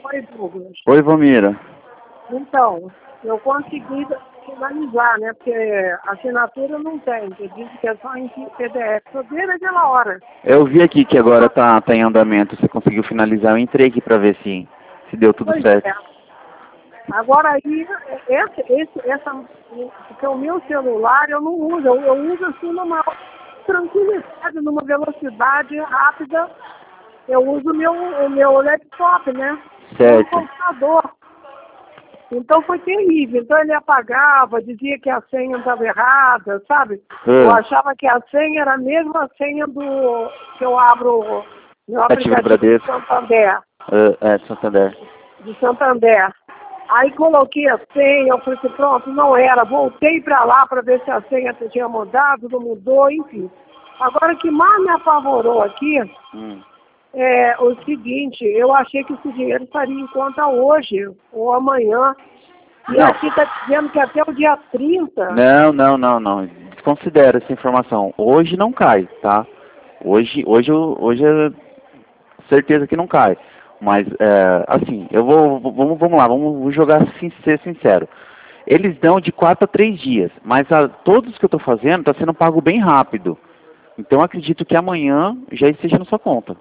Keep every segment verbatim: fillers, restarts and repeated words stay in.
Oi, Douglas. Oi, Valmira. Então, eu consegui finalizar, né? Porque a assinatura não tem, que diz que é só em P D F. Só desde aquela hora. Eu vi aqui que agora tá, tá em andamento. Você conseguiu finalizar. Eu entrei aqui pra ver se, se deu tudo Pois certo. é. Agora aí, esse, esse, essa, porque o meu celular eu não uso, eu, eu uso assim numa tranquilidade, numa velocidade rápida. Eu uso o meu, o meu laptop, né? Meu Certo. computador. Então foi terrível. Então ele apagava, dizia que a senha estava errada, sabe? Eu Ah, achava que a senha era a mesma senha do que eu abro no Ativo do aplicativo de Bradesco. Santander, Ah, é, de Santander. de Santander. Aí coloquei a senha, eu falei assim, pronto, não era. Voltei para lá para ver se a senha tinha mudado, não mudou, enfim. Agora o que mais me apavorou aqui Hum. é o seguinte, eu achei que esse dinheiro estaria em conta hoje ou amanhã. E Não. aqui está dizendo que até o dia trinta. Não, não, não, não. Desconsidera essa informação. Hoje não cai, tá? Hoje, hoje, eu- hoje é certeza que não cai. Mas, é, assim, eu vou, vamos, vamos lá, vamos jogar assim, ser sincero. Eles dão de quatro a três dias, mas a, todos que eu estou fazendo está sendo pago bem rápido. Então, acredito que amanhã já esteja na sua conta.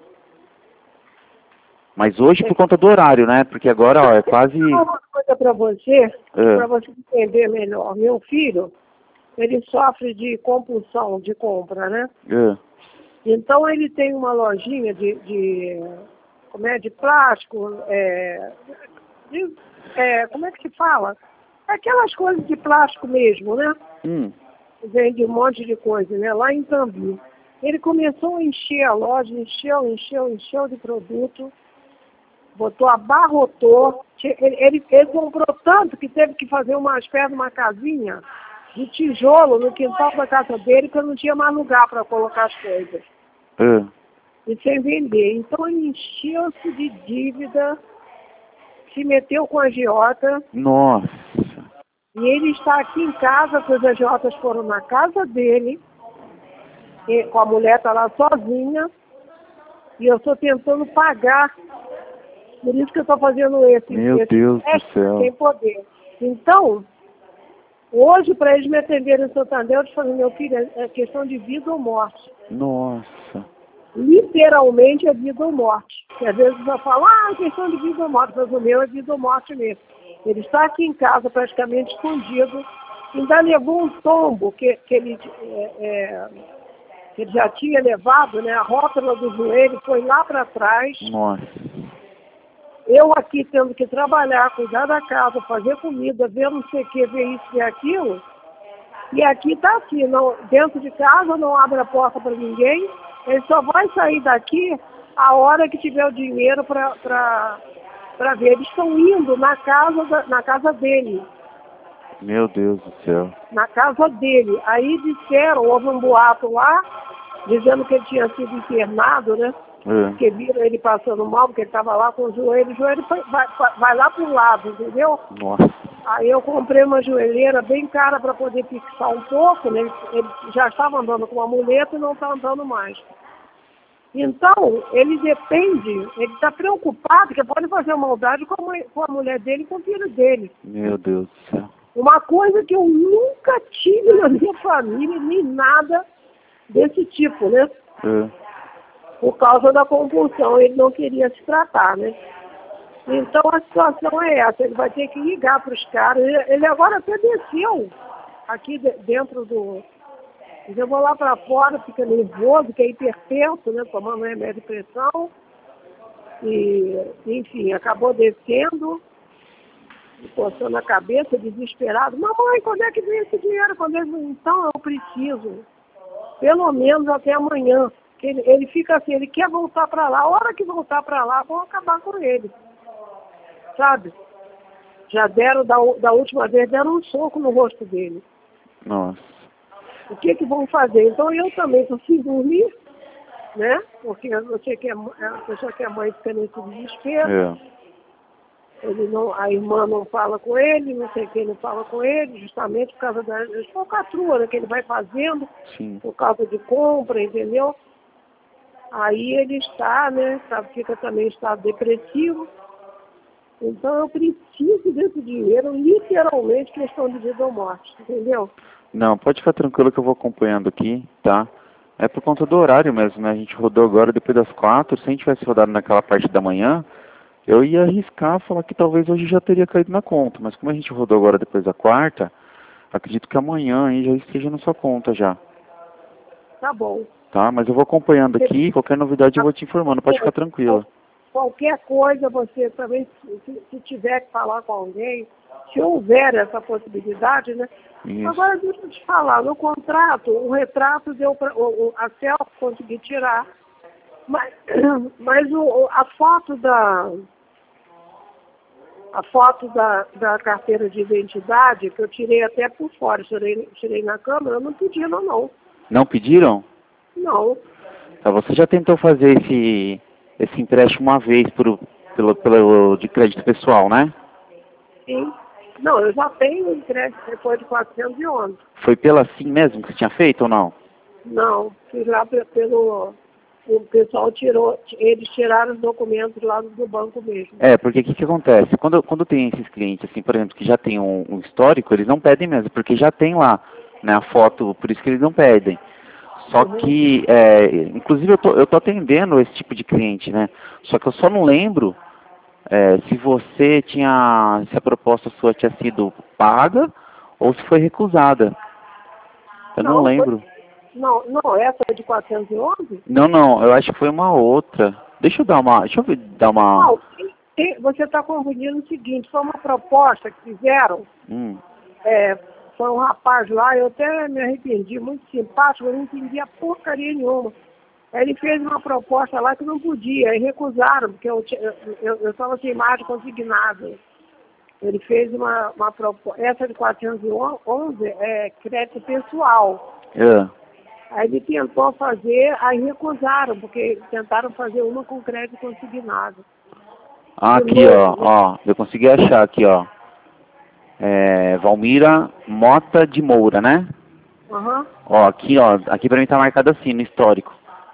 Mas hoje por conta do horário, né? Porque agora, ó, é quase... Vou falar uma coisa para você, É. para você entender melhor. Meu filho, ele sofre de compulsão de compra, né? É. Então ele tem uma lojinha de, de como é, de plástico, é, de- é, como é que se fala? Aquelas coisas de plástico mesmo, né? Hum. Vende um monte de coisa, né? Lá em Tambi. Ele começou a encher a loja, encheu, encheu, encheu de produto, botou, abarrotou. Ele, ele, ele comprou tanto que teve que fazer uma espécie de uma casinha de tijolo no quintal da casa dele, que eu não tinha mais lugar para colocar as coisas. É. E sem vender. Então ele encheu-se de dívida, se meteu com a agiota, Nossa. e ele está aqui em casa, porque os agiotas foram na casa dele, e com a mulher está lá sozinha, e eu estou tentando pagar. Por isso que eu estou fazendo esse, Meu esse Deus do teste céu. sem poder. Então, hoje, para eles me atenderem em Santander, eu te falei, meu filho, é questão de vida ou morte. Nossa. Literalmente é vida ou morte. Porque às vezes eu falo, ah, é questão de vida ou morte, mas o meu é vida ou morte mesmo. Ele está aqui em casa praticamente escondido, ainda levou um tombo que, que, ele, é, é, que ele já tinha levado, né? A rótula do joelho foi lá para trás. Nossa. Eu aqui tendo que trabalhar, cuidar da casa, fazer comida, ver não sei o que, ver isso e aquilo. E aqui está assim, não, dentro de casa não abre a porta para ninguém. Ele só vai sair daqui a hora que tiver o dinheiro para ver. Eles estão indo na casa, da, na casa dele. Meu Deus do céu. Na casa dele. Aí disseram, houve um boato lá, dizendo que ele tinha sido internado, né? É. Porque viram ele passando mal, porque ele estava lá com o joelho. O joelho vai, vai, vai lá para o lado, entendeu? Nossa. Aí eu comprei uma joelheira bem cara para poder fixar um pouco, né? Ele, ele já estava andando com uma muleta e não está andando mais. Então, ele depende, ele está preocupado que pode fazer maldade com a, mãe, com a mulher dele e com o filho dele. Meu Deus do céu. Uma coisa que eu nunca tive na minha família, nem nada desse tipo, né? É. Por causa da compulsão, ele não queria se tratar, né? Então a situação é essa, ele vai ter que ligar para os caras. Ele, ele agora até desceu aqui de, dentro do... Eu vou lá para fora, fica nervoso, que é hipertenso, né? Tomando remédio de pressão. E, enfim, acabou descendo, coçando a cabeça, desesperado. Mamãe, quando é que vem esse dinheiro? Quando é... Então eu preciso, pelo menos até amanhã. Ele, ele fica assim, ele quer voltar para lá. A hora que voltar para lá, vão acabar com ele. Sabe? Já deram, da, da última vez, deram um soco no rosto dele. Nossa. O que que vão fazer? Então eu também consigo dormir, né? Porque eu sei que a pessoa que é mãe fica nesse desespero. É. Ele não, a irmã não fala com ele, não sei quem não fala com ele, justamente por causa da falcatrua, né, que ele vai fazendo, Sim. por causa de compra, entendeu? Aí ele está, né? Sabe, fica também em estado depressivo. Então eu preciso desse dinheiro, literalmente, questão de vida ou morte, entendeu? Não, pode ficar tranquilo que eu vou acompanhando aqui, tá? É por conta do horário mesmo, né? A gente rodou agora depois das quatro. Se a gente tivesse rodado naquela parte da manhã, eu ia arriscar falar que talvez hoje já teria caído na conta. Mas como a gente rodou agora depois da quarta, acredito que amanhã aí já esteja na sua conta já. Tá bom. Tá? Mas eu vou acompanhando aqui, qualquer novidade eu vou te informando, pode ficar tranquila. Qualquer coisa, você também, se, se tiver que falar com alguém, se houver essa possibilidade, né? Isso. Agora, deixa eu te falar, no contrato, o retrato deu para a selfie conseguir tirar, mas, mas o, a foto da a foto da, da carteira de identidade, que eu tirei até por fora, tirei, tirei na câmera, eu não pedi não, não. Não pediram? Não. Tá, você já tentou fazer esse, esse empréstimo uma vez por, pelo, pelo de crédito pessoal, né? Sim. Não, eu já tenho um crédito depois de quatrocentos e onze. Foi pela assim mesmo que você tinha feito ou não? Não, fiz lá pe- pelo... O pessoal tirou, eles tiraram os documentos lá do banco mesmo. É, porque o que, que acontece? Quando, quando tem esses clientes, assim, por exemplo, que já tem um, um histórico, eles não pedem mesmo, porque já tem lá, né, a foto, por isso que eles não pedem. Só Uhum. que, é, inclusive eu tô, eu tô atendendo esse tipo de cliente, né? Só que eu só não lembro é, se você tinha, se a proposta sua tinha sido paga ou se foi recusada. Eu não Não, foi, lembro. não, não, essa é de quatrocentos e onze? Não, não, eu acho que foi uma outra. Deixa eu dar uma, deixa eu ver- dar uma... Não, tem- tem- você está confundindo o seguinte, foi uma proposta que fizeram, Hum, é, foi um rapaz lá, eu até me arrependi, muito simpático, eu não entendia porcaria nenhuma. Ele fez uma proposta lá que não podia, e recusaram, porque eu estava sem imagem consignada. Ele fez uma, uma proposta, essa de quatrocentos e onze é crédito pessoal. é. Aí ele tentou fazer, aí recusaram, porque tentaram fazer uma com crédito consignado. Ah, De aqui, ó, novo, ó, eu consegui achar aqui, ó. É, Valmira Mota de Moura, né? aham. Ó, aqui, ó, aqui pra mim tá marcado assim, no histórico.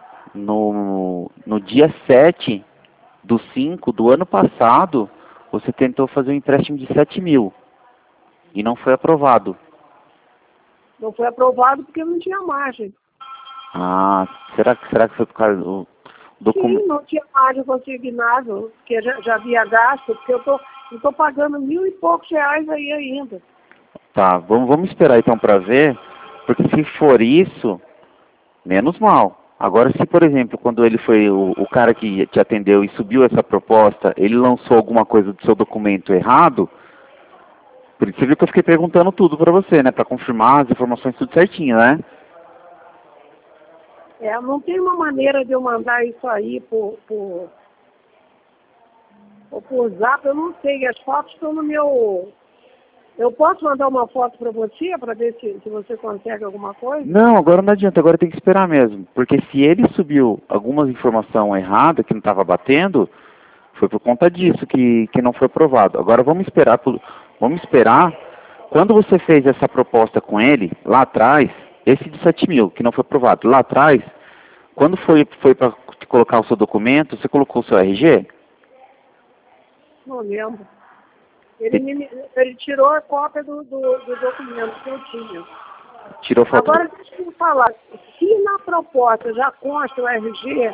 No, no dia sete do cinco do ano passado, você tentou fazer um empréstimo de sete mil e não foi aprovado. Não foi aprovado porque não tinha margem. Ah, será que, será que foi por causa do documento? Sim, não tinha margem consignado, porque já, já havia gasto, porque eu tô, eu tô pagando mil e poucos reais aí ainda. Tá, vamos, vamos esperar então pra ver, porque se for isso, menos mal. Agora, se por exemplo, quando ele foi o, o cara que te atendeu e subiu essa proposta, ele lançou alguma coisa do seu documento errado, por isso você viu que eu fiquei perguntando tudo pra você, né? Pra confirmar as informações tudo certinho, né? É, não tem uma maneira de eu mandar isso aí por, por, ou por zap, eu não sei, as fotos estão no meu... Eu posso mandar uma foto para você, para ver se, se você consegue alguma coisa? Não, agora não adianta, agora tem que esperar mesmo. Porque se ele subiu algumas informações erradas que não estava batendo, foi por conta disso que, que não foi aprovado. Agora vamos esperar, por- vamos esperar. Quando você fez essa proposta com ele, lá atrás, esse de sete mil, que não foi aprovado, lá atrás, quando foi, foi para colocar o seu documento, você colocou o seu R G? Não lembro. Ele, me, ele tirou a cópia do, do, do documento que eu tinha. Tirou foto? Agora, deixa eu falar, se na proposta já consta o R G,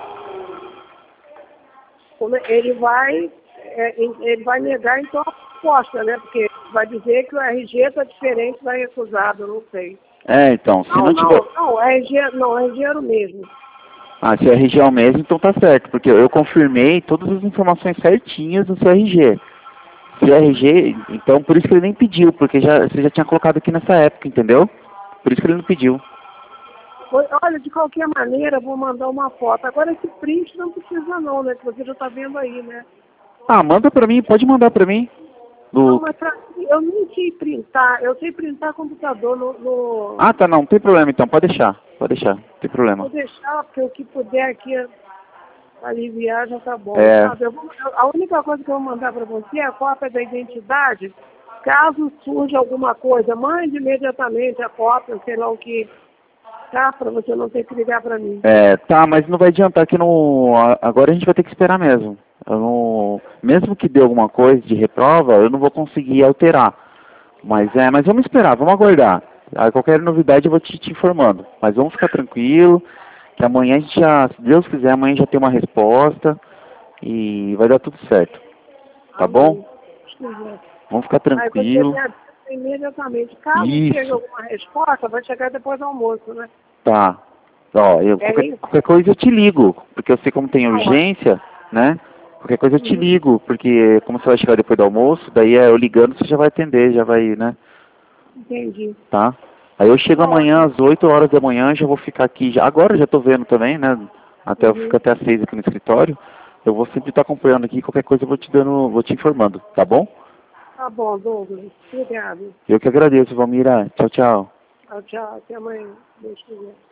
como é- ele vai, é, ele vai negar então a proposta, né? Porque vai dizer que o R G está diferente da recusada, eu não sei. É, então, se Não, não não, tiver... não, o R G, não, o R G era o mesmo. Ah, se o R G é o mesmo, então tá certo, porque eu confirmei todas as informações certinhas do seu R G. Se o R G, então por isso que ele nem pediu, porque já, você já tinha colocado aqui nessa época, entendeu? Por isso que ele não pediu. Olha, de qualquer maneira, eu vou mandar uma foto. Agora, esse print não precisa não, né? Que você já está vendo aí, né? Ah, manda pra mim, pode mandar pra mim. Não, Do... mas pra, eu nem sei printar. Eu sei printar computador no... no Ah, tá, não, não tem problema então, pode deixar, pode deixar, não tem problema. vou deixar, porque o que puder aqui aliviar já tá bom. É. Sabe? Eu vou, a única coisa que eu vou mandar para você é a cópia da identidade. Caso surja alguma coisa, mande imediatamente a cópia, sei lá o que, tá? Para você não ter que ligar para mim. É, tá, mas não vai adiantar que no... a- agora a gente vai ter que esperar mesmo. Eu não, mesmo que dê alguma coisa de reprova, eu não vou conseguir alterar. Mas é, mas vamos esperar, vamos aguardar. Aí qualquer novidade eu vou te, te informando. Mas vamos ficar tranquilo, que amanhã a gente já, se Deus quiser, amanhã já tem uma resposta e vai dar tudo certo. Tá bom? Vamos ficar tranquilo. Aí você me imediatamente. Caso Isso. chegue alguma resposta, vai chegar depois do almoço, né? Tá. Ó, eu, É qualquer, isso? qualquer coisa eu te ligo, porque eu sei como tem urgência, né? Qualquer coisa eu te Uhum. ligo, porque como você vai chegar depois do almoço, daí é, eu ligando você já vai atender, já vai, né? Entendi. Tá? Aí eu chego Tá amanhã ótimo. às oito horas da manhã, já vou ficar aqui, já, agora eu já tô vendo também, né? Até eu fico Uhum. até às seis aqui no escritório. Eu vou sempre estar acompanhando aqui, qualquer coisa eu vou te dando, vou te informando, tá bom? Tá bom, Douglas. Obrigado. Eu que agradeço, Valmira. Tchau, tchau. Tchau, tchau. Até amanhã. Deus quiser.